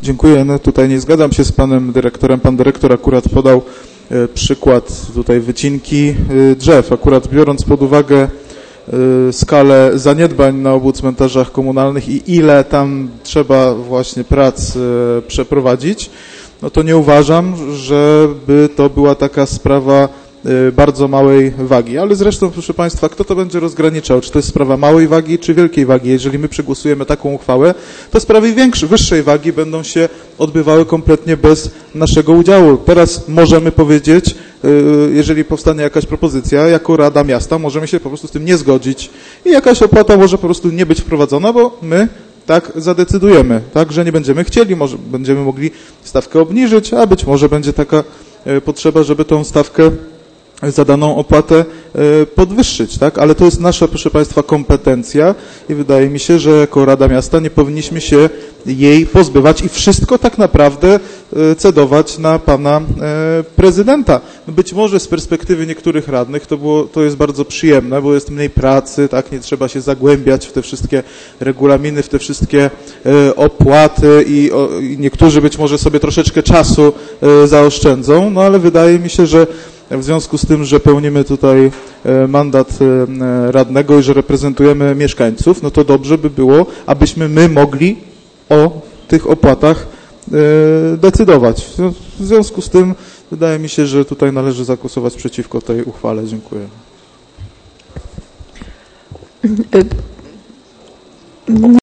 Dziękuję. No tutaj nie zgadzam się z panem dyrektorem. Pan dyrektor akurat podał przykład tutaj wycinki drzew. Akurat biorąc pod uwagę skalę zaniedbań na obu cmentarzach komunalnych i ile tam trzeba właśnie prac przeprowadzić, no to nie uważam, żeby to była taka sprawa bardzo małej wagi. Ale zresztą, proszę Państwa, kto to będzie rozgraniczał? Czy to jest sprawa małej wagi, czy wielkiej wagi? Jeżeli my przegłosujemy taką uchwałę, to sprawy wyższej wagi będą się odbywały kompletnie bez naszego udziału. Teraz możemy powiedzieć, jeżeli powstanie jakaś propozycja, jako Rada Miasta możemy się po prostu z tym nie zgodzić i jakaś opłata może po prostu nie być wprowadzona, bo my tak zadecydujemy, tak, że nie będziemy chcieli, może będziemy mogli stawkę obniżyć, a być może będzie taka potrzeba, żeby tą stawkę za daną opłatę podwyższyć, tak? Ale to jest nasza, proszę Państwa, kompetencja i wydaje mi się, że jako Rada Miasta nie powinniśmy się jej pozbywać i wszystko tak naprawdę cedować na pana prezydenta. Być może z perspektywy niektórych radnych to jest bardzo przyjemne, bo jest mniej pracy, tak? Nie trzeba się zagłębiać w te wszystkie regulaminy, w te wszystkie opłaty i niektórzy być może sobie troszeczkę czasu zaoszczędzą, no ale wydaje mi się, że w związku z tym, że pełnimy tutaj mandat radnego i że reprezentujemy mieszkańców, no to dobrze by było, abyśmy my mogli o tych opłatach decydować. W związku z tym wydaje mi się, że tutaj należy zagłosować przeciwko tej uchwale. Dziękuję.